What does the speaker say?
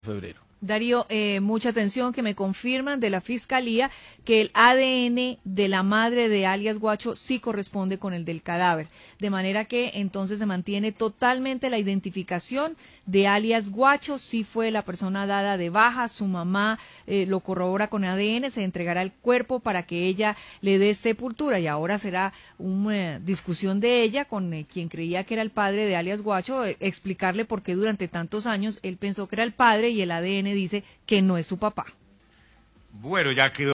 febrero. Darío, mucha atención, que me confirman de la Fiscalía que el ADN de la madre de alias Guacho sí corresponde con el del cadáver, de manera que entonces se mantiene totalmente la identificación de alias Guacho, sí fue la persona dada de baja, su mamá lo corrobora con ADN, se entregará el cuerpo para que ella le dé sepultura y ahora será una discusión de ella con quien creía que era el padre de alias Guacho, explicarle por qué durante tantos años él pensó que era el padre y el ADN dice que no es su papá. Bueno, ya quedó.